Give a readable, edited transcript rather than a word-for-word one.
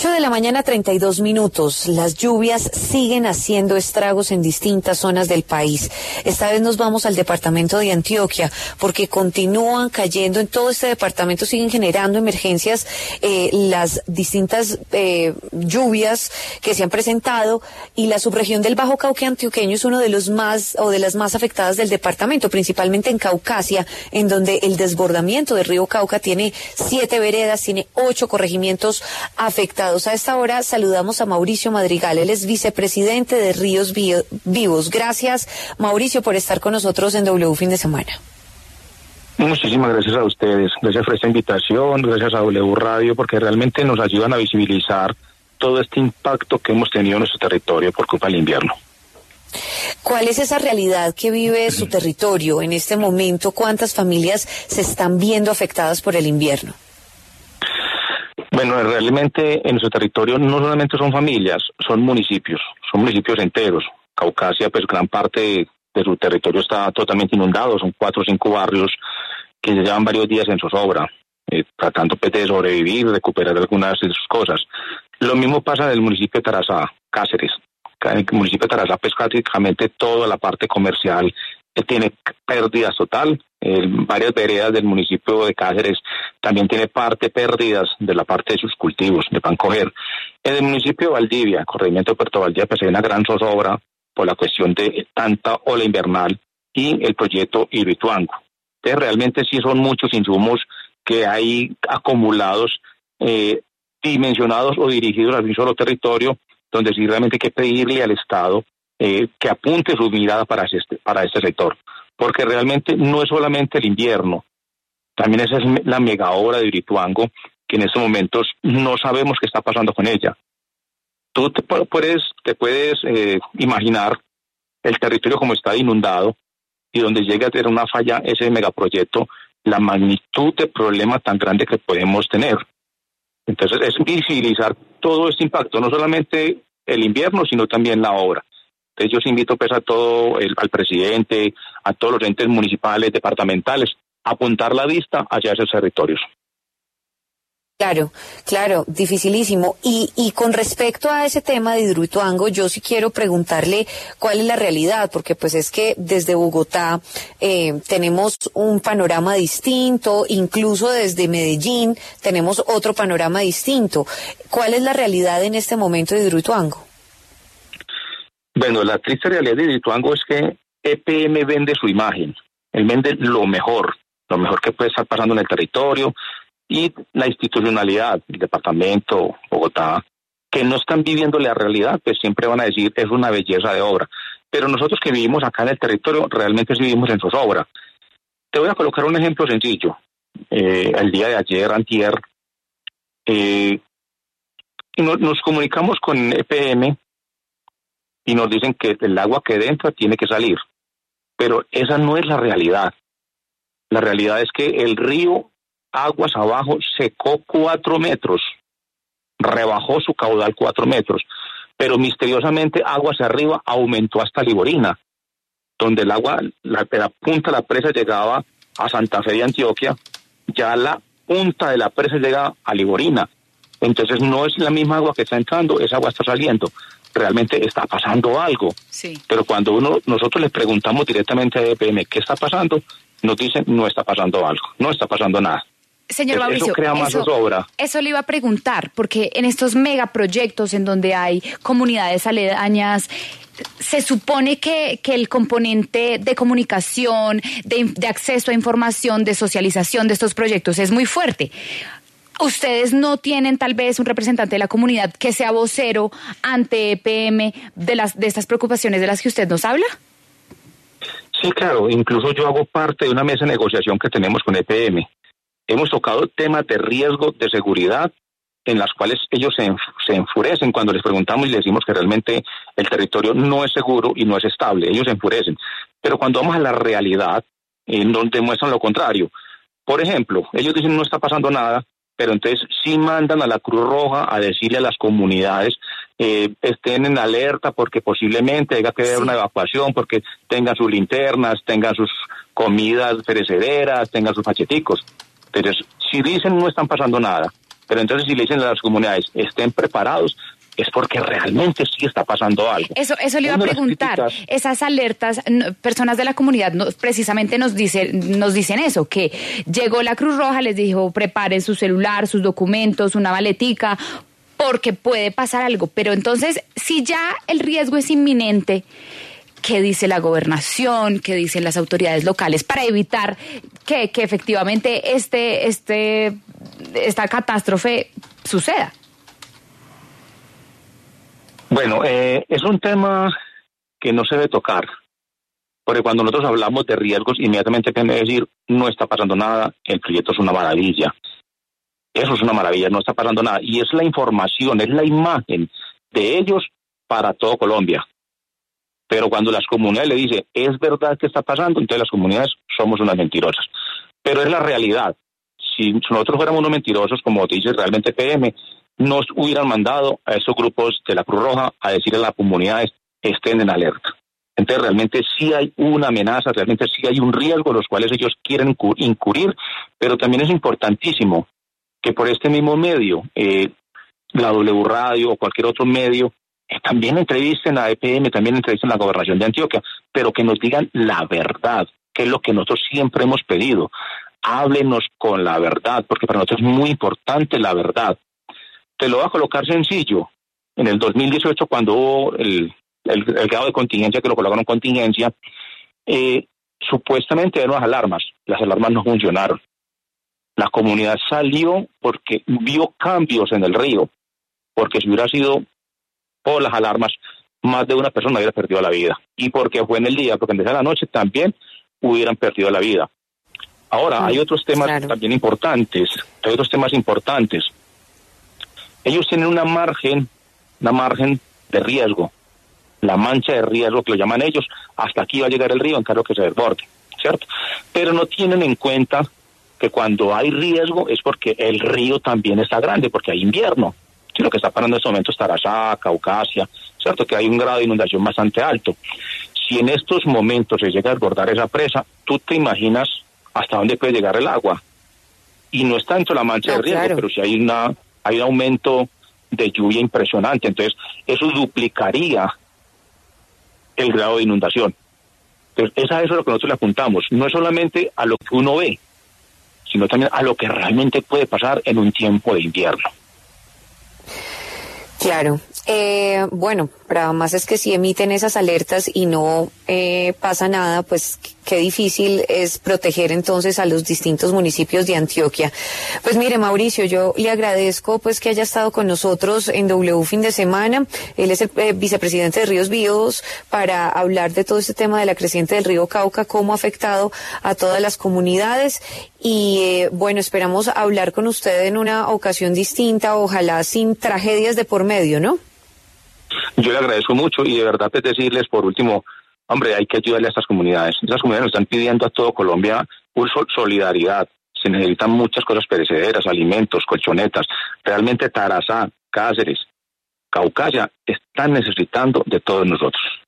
8:32 a.m. Las lluvias siguen haciendo estragos en distintas zonas del país. Esta vez nos vamos al departamento de Antioquia, porque continúan cayendo en todo este departamento, siguen generando emergencias las distintas lluvias que se han presentado, y la subregión del Bajo Cauca antioqueño es uno de los más o de las más afectadas del departamento, principalmente en Caucasia, en donde el desbordamiento del río Cauca tiene 7 veredas, tiene 8 corregimientos afectados. A esta hora saludamos a Mauricio Madrigal, él es vicepresidente de Ríos Vivos. Gracias, Mauricio, por estar con nosotros en W Fin de Semana. Muchísimas gracias a ustedes, gracias por esta invitación, gracias a W Radio, porque realmente nos ayudan a visibilizar todo este impacto que hemos tenido en nuestro territorio por culpa del invierno. ¿Cuál es esa realidad que vive su territorio en este momento? ¿Cuántas familias se están viendo afectadas por el invierno? Bueno, realmente en nuestro territorio no solamente son familias, son municipios enteros. Caucasia, pues gran parte de su territorio está totalmente inundado, son 4 o 5 barrios que llevan varios días en zozobra, tratando pues, de sobrevivir, recuperar algunas de sus cosas. Lo mismo pasa en el municipio de Tarazá, Cáceres. En el municipio de Tarazá, pues prácticamente toda la parte comercial tiene pérdidas total. Varias veredas del municipio de Cáceres también tiene pérdidas de la parte de sus cultivos, de pan coger. En el municipio de Valdivia, corregimiento de Puerto Valdivia, pues hay una gran zozobra por la cuestión de tanta ola invernal y el proyecto Hidroituango. Entonces realmente sí son muchos insumos que hay acumulados, dimensionados o dirigidos a un solo territorio, donde sí realmente hay que pedirle al Estado que apunte su mirada para este sector, porque realmente no es solamente el invierno, también esa es la mega obra de Hidroituango, que en estos momentos no sabemos qué está pasando con ella. Tú te puedes imaginar el territorio como está inundado y donde llega a tener una falla ese megaproyecto, la magnitud de problema tan grande que podemos tener. Entonces es visibilizar todo este impacto, no solamente el invierno, sino también la obra. Entonces yo invito pues a al presidente, a todos los entes municipales, departamentales, a apuntar la vista hacia esos territorios. Claro, dificilísimo. Y con respecto a ese tema de Hidroituango, yo sí quiero preguntarle cuál es la realidad, porque pues es que desde Bogotá tenemos un panorama distinto, incluso desde Medellín tenemos otro panorama distinto. ¿Cuál es la realidad en este momento de Hidroituango? Bueno, la triste realidad de Hidroituango es que EPM vende su imagen, él vende lo mejor que puede estar pasando en el territorio, y la institucionalidad, el departamento, Bogotá, que no están viviendo la realidad, pues siempre van a decir es una belleza de obra. Pero nosotros que vivimos acá en el territorio, realmente sí vivimos en zozobra. Te voy a colocar un ejemplo sencillo. El día de ayer, antier, nos comunicamos con EPM y nos dicen que el agua que entra tiene que salir. Pero esa no es la realidad. La realidad es que el río, aguas abajo, secó 4 metros, rebajó su caudal 4 metros, pero misteriosamente aguas arriba aumentó hasta Liborina, donde el agua, la punta de la presa llegaba a Santa Fe de Antioquia, ya la punta de la presa llega a Liborina. Entonces no es la misma agua que está entrando, esa agua está saliendo. Realmente está pasando algo. Sí. Pero cuando nosotros les preguntamos directamente a EPM qué está pasando, nos dicen no está pasando algo, no está pasando nada. Señor Mauricio, eso le iba a preguntar, porque en estos megaproyectos en donde hay comunidades aledañas, se supone que el componente de comunicación, de acceso a información, de socialización de estos proyectos es muy fuerte. ¿Ustedes no tienen tal vez un representante de la comunidad que sea vocero ante EPM de estas preocupaciones de las que usted nos habla? Sí, claro. Incluso yo hago parte de una mesa de negociación que tenemos con EPM. Hemos tocado temas de riesgo, de seguridad, en las cuales ellos se enfurecen cuando les preguntamos y les decimos que realmente el territorio no es seguro y no es estable. Ellos se enfurecen. Pero cuando vamos a la realidad, nos demuestran lo contrario. Por ejemplo, ellos dicen no está pasando nada, pero entonces sí mandan a la Cruz Roja a decirle a las comunidades estén en alerta porque posiblemente haya que haber una evacuación, porque tengan sus linternas, tengan sus comidas perecederas, tengan sus pacheticos. Entonces, si dicen no están pasando nada, Pero entonces si le dicen a las comunidades, estén preparados, es porque realmente sí está pasando algo. Eso le iba a preguntar. Esas alertas, personas de la comunidad precisamente nos dicen eso, que llegó la Cruz Roja, les dijo, preparen su celular, sus documentos, una maletica, porque puede pasar algo. Pero entonces, si ya el riesgo es inminente, ¿qué dice la gobernación? ¿Qué dicen las autoridades locales para evitar que efectivamente esta catástrofe suceda? Bueno, es un tema que no se debe tocar, porque cuando nosotros hablamos de riesgos, inmediatamente tenemos que decir, no está pasando nada, el proyecto es una maravilla. Eso es una maravilla, no está pasando nada. Y es la información, es la imagen de ellos para todo Colombia. Pero cuando las comunidades le dicen, es verdad que está pasando, entonces las comunidades somos unas mentirosas. Pero es la realidad. Si nosotros fuéramos unos mentirosos, como dice realmente PM, nos hubieran mandado a esos grupos de la Cruz Roja a decirle a las comunidades, estén en alerta. Entonces realmente sí hay una amenaza, realmente sí hay un riesgo, los cuales ellos quieren incurrir, pero también es importantísimo que por este mismo medio, la W Radio o cualquier otro medio, también entrevisten a EPM, también entrevisten a la Gobernación de Antioquia, pero que nos digan la verdad, que es lo que nosotros siempre hemos pedido. Háblenos con la verdad, porque para nosotros es muy importante la verdad. Te lo voy a colocar sencillo. En el 2018, cuando hubo el grado de contingencia, que lo colocaron contingencia, supuestamente eran unas alarmas. Las alarmas no funcionaron. La comunidad salió porque vio cambios en el río, porque si hubiera sido por las alarmas, más de una persona hubiera perdido la vida. Y porque fue en el día, porque en la noche también hubieran perdido la vida. Ahora, hay otros temas también importantes, Ellos tienen una margen de riesgo, la mancha de riesgo que lo llaman ellos, hasta aquí va a llegar el río en caso que se desborde, ¿cierto? Pero no tienen en cuenta que cuando hay riesgo es porque el río también está grande, porque hay invierno. Sí, lo que está pasando en estos momentos Tarazá, Caucasia, ¿cierto? Que hay un grado de inundación bastante alto. Si en estos momentos se llega a desbordar esa presa, tú te imaginas hasta dónde puede llegar el agua. Y no es tanto la mancha de riesgo, pero sí hay un aumento de lluvia impresionante. Entonces, eso duplicaría el grado de inundación. Entonces, eso es lo que nosotros le apuntamos. No es solamente a lo que uno ve, sino también a lo que realmente puede pasar en un tiempo de invierno. Claro. Bueno, pero además es que si emiten esas alertas y no pasa nada, pues qué difícil es proteger entonces a los distintos municipios de Antioquia. Pues mire, Mauricio, yo le agradezco pues que haya estado con nosotros en W Fin de Semana. Él es el vicepresidente de Ríos Vivos para hablar de todo este tema de la creciente del río Cauca, cómo ha afectado a todas las comunidades. Y bueno, esperamos hablar con usted en una ocasión distinta, ojalá sin tragedias de por medio, ¿no? Yo le agradezco mucho y de verdad es decirles por último, hombre, hay que ayudarle a estas comunidades. Esas comunidades nos están pidiendo a todo Colombia solidaridad. Se necesitan muchas cosas perecederas, alimentos, colchonetas. Realmente Tarazá, Cáceres, Caucasia están necesitando de todos nosotros.